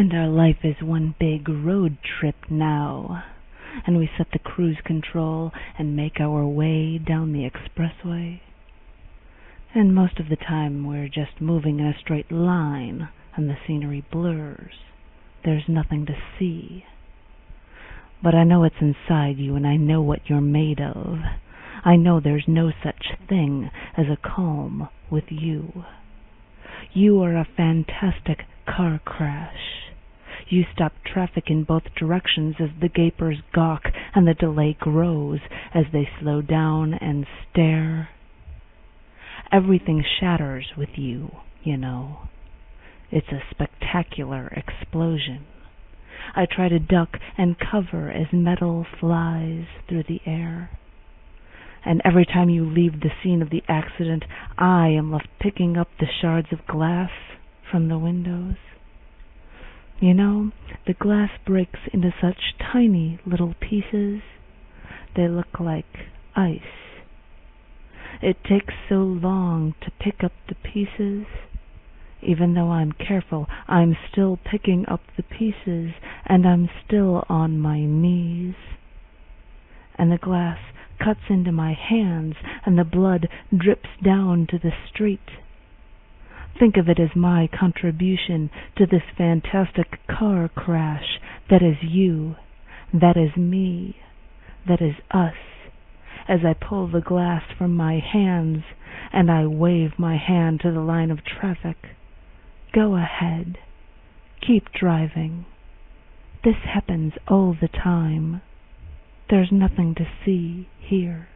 And our life is one big road trip now. And we set the cruise control and make our way down the expressway. And most of the time we're just moving in a straight line and the scenery blurs. There's nothing to see. But I know it's inside you and I know what you're made of. I know there's no such thing as a calm with you. You are a fantastic car crash. You stop traffic in both directions as the gapers gawk and the delay grows as they slow down and stare. Everything shatters with you, you know. It's a spectacular explosion. I try to duck and cover as metal flies through the air. And every time you leave the scene of the accident, I am left picking up the shards of glass from the windows. You know, the glass breaks into such tiny little pieces. They look like ice. It takes so long to pick up the pieces. Even though I'm careful, I'm still picking up the pieces, and I'm still on my knees. And the glass cuts into my hands, and the blood drips down to the street. Think of it as my contribution to this fantastic car crash. That is you. That is me. That is us. As I pull the glass from my hands, and I wave my hand to the line of traffic. Go ahead. Keep driving. This happens all the time. There's nothing to see here.